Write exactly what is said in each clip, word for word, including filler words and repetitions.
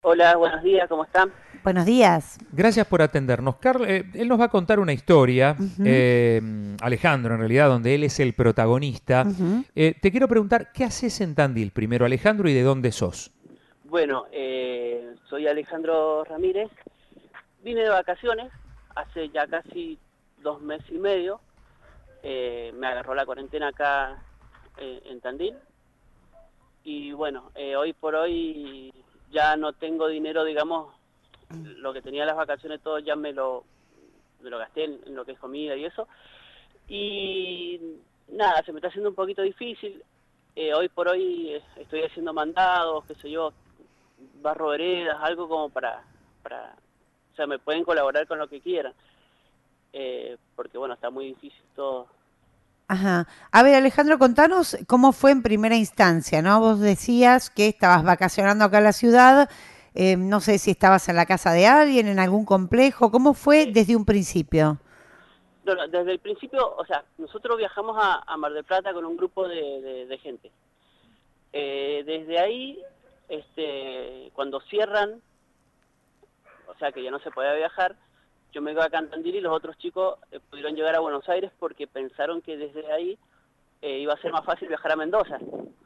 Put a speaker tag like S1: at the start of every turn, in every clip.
S1: Hola, buenos días, ¿cómo están?
S2: Buenos días.
S3: Gracias por atendernos. Carl, eh, él nos va a contar una historia,
S2: Ujú,
S3: eh, Alejandro en realidad, donde él es el protagonista.
S2: ujú.
S3: Eh, te quiero preguntar, ¿qué haces en Tandil primero, Alejandro, y de dónde sos?
S1: Bueno, eh, soy Alejandro Ramírez. Vine de vacaciones hace ya casi dos meses y medio. Eh, me agarró la cuarentena acá eh, en Tandil. Y bueno, eh, hoy por hoy ya no tengo dinero, digamos, lo que tenía las vacaciones todo ya me lo, me lo gasté en, en lo que es comida y eso. Y nada, se me está haciendo un poquito difícil. Eh, hoy por hoy eh, estoy haciendo mandados, qué sé yo, barro veredas, algo como para, para, o sea, me pueden colaborar con lo que quieran, eh, porque bueno, está muy difícil todo.
S2: Ajá. A ver, Alejandro, contanos cómo fue en primera instancia, ¿no? Vos decías que estabas vacacionando acá en la ciudad, eh, no sé si estabas en la casa de alguien, en algún complejo, ¿cómo fue
S1: Eh,
S2: desde un principio?
S1: no, no, desde el principio, o sea, nosotros viajamos a, a Mar del Plata con un grupo de, de, de gente. Eh, desde ahí, este, cuando cierran, o sea, que ya no se podía viajar, yo me iba a Cantandil y los otros chicos eh, pudieron llegar a Buenos Aires porque pensaron que desde ahí eh, iba a ser más fácil viajar a Mendoza.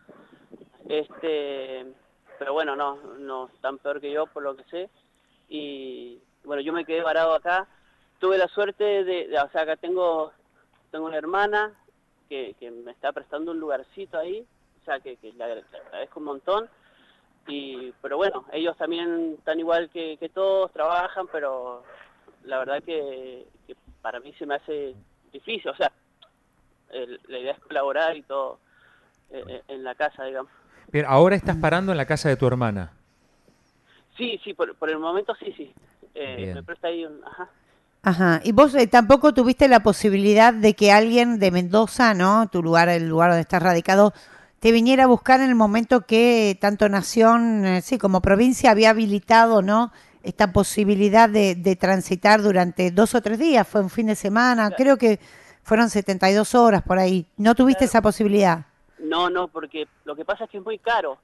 S1: Este, pero bueno, no, no tan peor que yo por lo que sé. Y bueno, yo me quedé varado acá. Tuve la suerte de, de o sea, acá tengo, tengo una hermana que, que me está prestando un lugarcito ahí, o sea, que, que le agradezco un montón. Y, pero bueno, ellos también están igual que, que todos, trabajan, pero la verdad que, que para mí se me hace difícil, o sea, el, la idea es colaborar y todo eh, en la casa, digamos.
S3: Bien, ahora estás parando en la casa de tu hermana.
S1: Sí, sí, por, por el momento sí, sí. Eh, me
S3: Bien.
S1: presta ahí un... Ajá.
S2: Ajá. Y vos eh, tampoco tuviste la posibilidad de que alguien de Mendoza, ¿no? Tu lugar, el lugar donde estás radicado, te viniera a buscar en el momento que tanto Nación, eh, sí, como provincia había habilitado, ¿no? Esta posibilidad de, de transitar durante dos o tres días, fue un fin de semana,
S1: Cla-
S2: creo que fueron setenta y dos horas por ahí. ¿No tuviste
S1: Claro.
S2: esa posibilidad?
S1: No, no, porque lo que pasa es que es muy caro.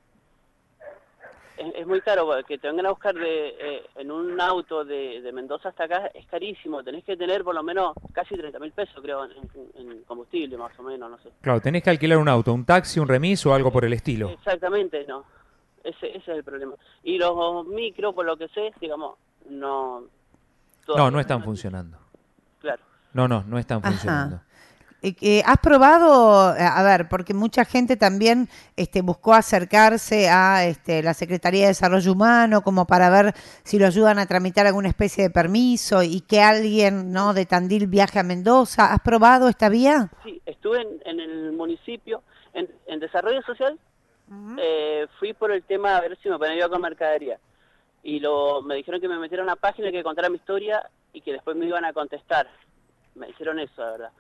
S1: Es, es muy caro que te vengan a buscar de, eh, en un auto de, de Mendoza hasta acá, es carísimo. Tenés que tener por lo menos casi treinta mil pesos, creo, en, en- en combustible, más o menos, no sé.
S3: Claro, tenés que alquilar un auto, un taxi, un remis o algo por
S1: Eh,
S3: el estilo.
S1: exactamente, no. Ese, ese es el problema. Y los micros, por lo que sé, digamos, no,
S3: No, no
S1: todavía
S3: están
S1: no,
S3: funcionando.
S1: claro.
S3: No, no, no están
S2: Ajá.
S3: funcionando.
S2: Eh, eh, ¿Has probado, eh, a ver, porque mucha gente también este, buscó acercarse a este, la Secretaría de Desarrollo Humano como para ver si lo ayudan a tramitar alguna especie de permiso y que alguien, ¿no? de Tandil viaje a Mendoza? ¿Has probado esta vía?
S1: Sí, estuve en, en el municipio, en, en desarrollo social,
S2: Ujú.
S1: eh, fui por el tema a ver si me podían ayudar con mercadería. Y lo, me dijeron que me metiera en una página que contara mi historia y que después me iban a contestar. Me dijeron eso, la verdad.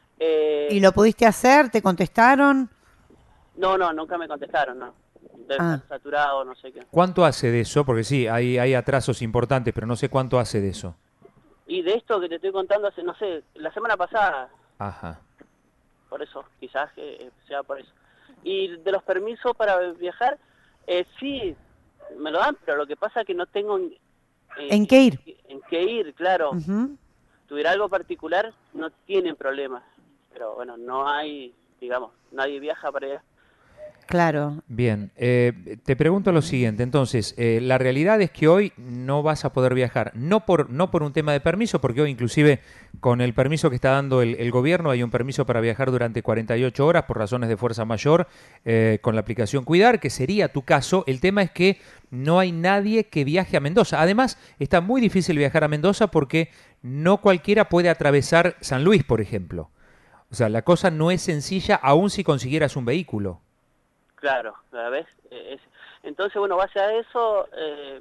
S2: ¿Y
S1: Eh,
S2: lo pudiste hacer? ¿Te contestaron?
S1: no, no, nunca me contestaron, no. Debe estar
S2: Ah.
S1: saturado, no sé qué.
S3: ¿Cuánto hace de eso? Porque sí, hay, hay atrasos importantes, pero no sé cuánto hace de eso.
S1: Y de esto que te estoy contando hace, no sé, la semana pasada,
S3: Ajá.
S1: por eso, quizás que sea por eso. Y de los permisos para viajar, eh, sí, me lo dan, pero lo que pasa es que no tengo en,
S2: ¿En
S1: eh,
S2: qué ir?
S1: en qué ir, claro.
S2: Ujú.
S1: Tuviera algo particular, no tienen problema. Pero bueno, no hay, digamos, nadie viaja para allá.
S2: Claro.
S3: Bien, eh, te pregunto lo siguiente, entonces, eh, la realidad es que hoy no vas a poder viajar, no por, no por un tema de permiso, porque hoy inclusive con el permiso que está dando el, el gobierno hay un permiso para viajar durante cuarenta y ocho horas por razones de fuerza mayor eh, con la aplicación Cuidar, que sería tu caso. El tema es que no hay nadie que viaje a Mendoza. Además, está muy difícil viajar a Mendoza porque no cualquiera puede atravesar San Luis, por ejemplo. O sea, la cosa no es sencilla aun si consiguieras un vehículo.
S1: Claro, ¿la ves? Eh, es- Entonces, bueno, base a eso, eh,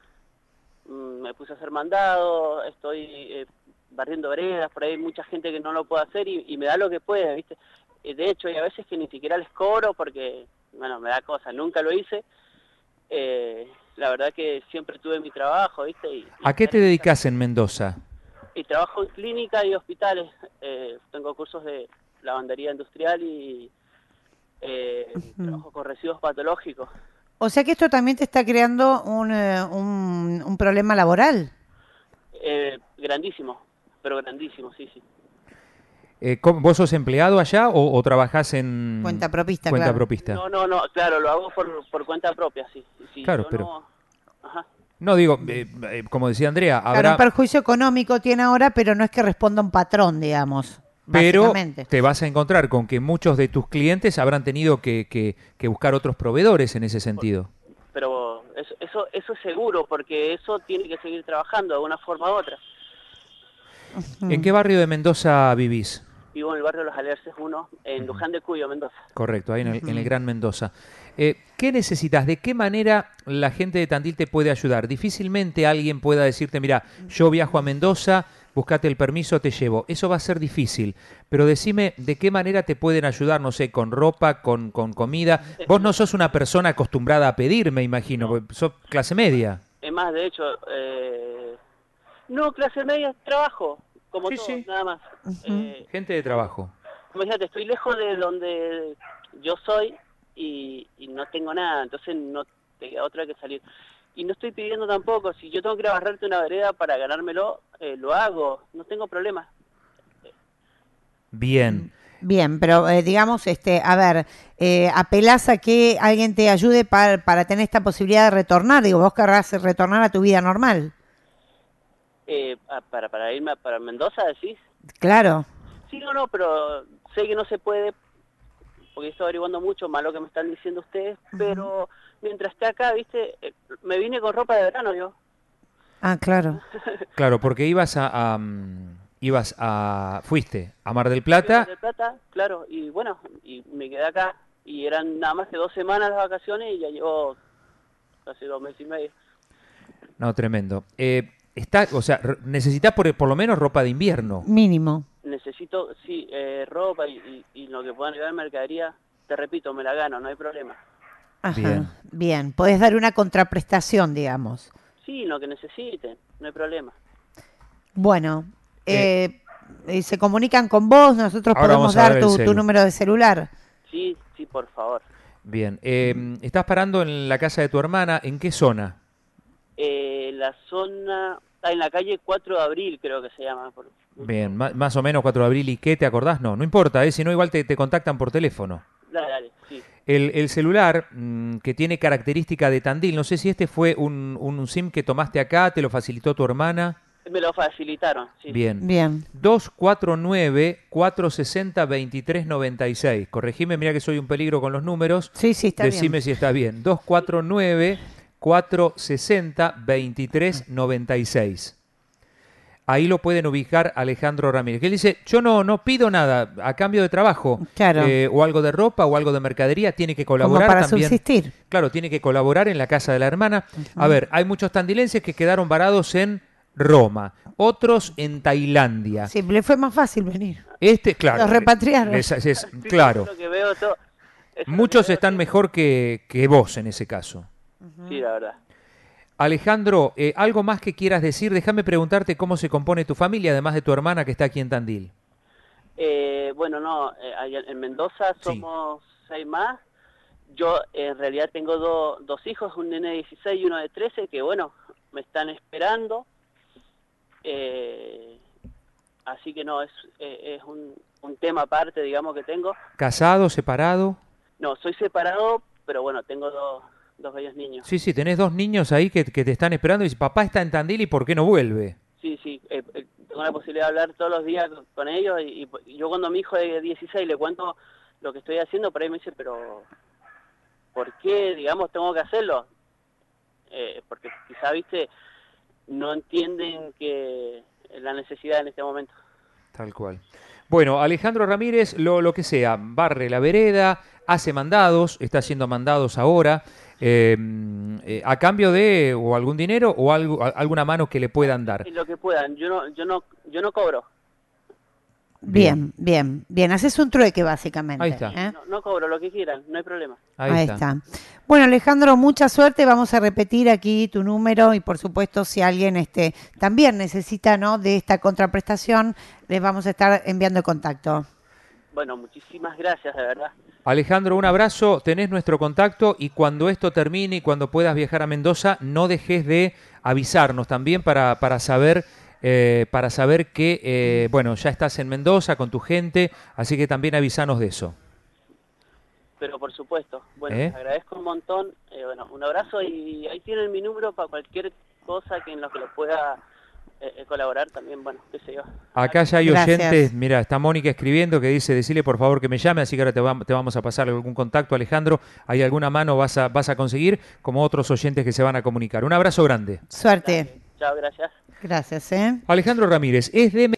S1: mm, me puse a hacer mandado, estoy eh, barriendo veredas, por ahí hay mucha gente que no lo puede hacer y, y me da lo que puede, ¿viste? Eh, de hecho, hay a veces que ni siquiera les cobro porque, bueno, me da cosa, nunca lo hice. Eh, la verdad que siempre tuve mi trabajo, ¿viste? Y, y
S3: ¿A qué
S1: estar
S3: te
S1: en mi casa.
S3: dedicas en Mendoza?
S1: Y trabajo en clínica y hospitales. Eh, tengo cursos de lavandería industrial y eh,
S2: Ujú.
S1: trabajo con residuos patológicos.
S2: O sea que esto también te está creando un, eh, un, un problema laboral.
S1: Eh, grandísimo, pero grandísimo, sí, sí.
S3: Eh, ¿cómo- ¿Vos sos empleado allá o, o trabajás en
S2: Cuenta propista,
S3: cuenta
S2: claro.
S3: propista?
S1: No, no, no, claro, lo hago por, por cuenta propia, sí. Sí,
S3: Claro,
S1: yo
S3: pero...
S1: no... Ajá.
S3: No, digo, eh, eh, como decía Andrea,
S2: Claro, un
S3: habrá...
S2: perjuicio económico tiene ahora, pero no es que responda a un patrón, digamos,
S3: Pero
S2: básicamente.
S3: te vas a encontrar con que muchos de tus clientes habrán tenido que, que- que buscar otros proveedores en ese sentido.
S1: Pero eso, eso, eso es seguro, porque eso tiene que seguir trabajando de una forma u otra.
S3: ¿En
S2: Mm.
S3: qué barrio de Mendoza vivís?
S1: Vivo en el barrio de Los Alerces uno, en
S3: Ujú.
S1: Luján de Cuyo, Mendoza.
S3: Correcto, ahí en el, en el
S2: Ujú.
S3: Gran Mendoza. Eh, ¿Qué necesitas? ¿De qué manera la gente de Tandil te puede ayudar? Difícilmente alguien pueda decirte, mira, yo viajo a Mendoza, buscate el permiso, te llevo. Eso va a ser difícil. Pero decime, ¿de qué manera te pueden ayudar? No sé, con ropa, con, con comida.
S1: Es
S3: Vos no
S1: más,
S3: sos una persona acostumbrada a pedir, me imagino,
S1: no,
S3: porque sos clase media.
S1: es más, de hecho, eh, no, clase media es trabajo, como
S3: Sí,
S1: todos,
S3: sí.
S1: nada más.
S2: Ujú.
S1: Eh,
S3: Gente de trabajo.
S1: Imagínate, estoy lejos de donde yo soy y, y no tengo nada, entonces no te queda otra que salir. Y no estoy pidiendo tampoco, si yo tengo que ir a barrerte una vereda para ganármelo, eh, lo hago, no tengo problema.
S3: Bien.
S2: Bien, pero eh, digamos, este, a ver, eh, apelás a que alguien te ayude para, para tener esta posibilidad de retornar. Digo, vos querrás retornar a tu vida normal.
S1: Eh, ah, para, para irme a- para Mendoza, decís.
S2: Claro.
S1: Sí, no, no, pero sé que no se puede, porque estoy averiguando mucho más lo que me están diciendo ustedes, pero mientras esté acá, viste, Eh, me vine con ropa de verano yo.
S2: Ah, claro.
S3: Claro, porque ibas a, a, mm, ibas a, fuiste a Mar del
S1: Fui a Mar
S3: Plata.
S1: del Plata, claro, y bueno, y me quedé acá, y eran nada más que dos semanas las vacaciones y ya llevo casi dos meses y medio.
S3: No, tremendo. Eh, está, o sea, r- necesitas por, por lo menos ropa de invierno.
S2: Mínimo.
S1: Necesito, sí, eh, ropa y, y, y lo que puedan llevar mercadería, te repito, me la gano, no hay problema.
S3: Bien.
S2: Ajá. Bien. Podés dar una contraprestación, digamos.
S1: Sí, lo que necesiten, no hay problema.
S2: Bueno,
S3: Eh,
S2: eh, eh, se comunican con vos, nosotros
S3: ahora
S2: podemos
S3: vamos a dar
S2: dar
S3: el
S2: tu, tu
S3: celu.
S2: número de celular.
S1: Sí, sí, por favor.
S3: Bien. Eh, estás parando en la casa de tu hermana. ¿En qué zona?
S1: Eh, la zona, ah, en la calle cuatro de abril creo que se llama. Por,
S3: Bien, ma- más o menos cuatro de abril. ¿Y qué? ¿Te acordás? No, no importa, ¿eh? Si no, igual te, te contactan por teléfono.
S1: dale, dale, sí.
S3: El, el celular mm, que tiene característica de Tandil, no sé si este fue un, un SIM que tomaste acá, te lo facilitó tu hermana.
S1: Me lo facilitaron, sí.
S3: Bien.
S2: Bien.
S3: dos cuatro nueve, cuatro seis cero, dos tres nueve seis. Corregime, mira que soy un peligro con los números.
S2: Sí, sí, está
S3: Decime
S2: bien.
S3: si está bien. dos cuatro nueve, cuatro seis cero, dos tres nueve seis. Ahí lo pueden ubicar Alejandro Ramírez. Que él dice, yo no, no pido nada a cambio de trabajo.
S2: Claro.
S3: Eh, o algo de ropa o algo de mercadería. Tiene que
S2: Como
S3: colaborar
S2: para
S3: también.
S2: subsistir.
S3: Claro, tiene que colaborar en la casa de la hermana. A ver, hay muchos tandilenses que quedaron varados en Roma, otros en Tailandia.
S2: Sí, le fue más fácil venir.
S3: Este, claro.
S2: Los repatriaron.
S3: les- es-
S1: Sí,
S3: claro.
S1: Eso es lo que veo todo. Eso es lo
S3: Muchos
S1: que veo
S3: están
S1: siempre.
S3: mejor que, que vos en ese caso.
S1: Sí, la verdad.
S3: Alejandro, eh, ¿algo más que quieras decir? Déjame preguntarte cómo se compone tu familia, además de tu hermana que está aquí en Tandil.
S1: Eh, bueno, no, eh, allá en Mendoza
S3: Sí.
S1: somos seis más. Yo en realidad tengo do- dos hijos, un nene de dieciséis y uno de trece, que bueno, me están esperando. Eh, así que no, es, eh, es un, un tema aparte, digamos, que tengo.
S3: ¿Casado, separado?
S1: No, soy separado, pero bueno, tengo dos, dos bellos niños.
S3: Sí, sí, tenés dos niños ahí que, que te están esperando y dices, papá está en Tandil y ¿por qué no vuelve?
S1: Sí, sí, eh, eh, tengo la posibilidad de hablar todos los días con, con ellos y, y yo cuando a mi hijo de dieciséis le cuento lo que estoy haciendo, por ahí me dice, pero ¿por qué, digamos, tengo que hacerlo? Eh, porque quizá, viste, no entienden que la necesidad en este momento.
S3: Tal cual. Bueno, Alejandro Ramírez, lo, lo que sea, barre la vereda, hace mandados, está haciendo mandados ahora, eh, eh, a cambio de o algún dinero o algo, a- alguna mano que le puedan dar.
S1: Y lo que puedan, yo no, yo no, yo no cobro,
S2: Bien, bien, bien. Haces un trueque, básicamente.
S3: Ahí está.
S2: ¿eh?
S1: no, no cobro lo que quieran, no hay problema.
S3: Ahí,
S2: Ahí
S3: está.
S2: está. Bueno, Alejandro, mucha suerte. Vamos a repetir aquí tu número y, por supuesto, si alguien este, también necesita, ¿no?, de esta contraprestación, les vamos a estar enviando contacto.
S1: Bueno, muchísimas gracias, de verdad.
S3: Alejandro, un abrazo, tenés nuestro contacto y cuando esto termine y cuando puedas viajar a Mendoza, no dejes de avisarnos también para, para saber eh, para saber que eh, bueno, ya estás en Mendoza con tu gente, así que también avisanos de eso.
S1: Pero por supuesto, bueno,
S3: ¿Eh?
S1: les agradezco un montón, eh, bueno, un abrazo y ahí tienen mi número para cualquier cosa que en lo que lo pueda eh, colaborar también, bueno, qué sé yo.
S3: Acá ya hay
S2: Gracias.
S3: oyentes, mira, está Mónica escribiendo que dice, decirle por favor que me llame, así que ahora te, va, te vamos a pasar algún contacto, Alejandro, hay alguna mano vas a, vas a conseguir, como otros oyentes que se van a comunicar. Un abrazo grande.
S2: Suerte.
S1: Chao, gracias.
S2: Gracias, ¿eh?
S3: Alejandro Ramírez, es de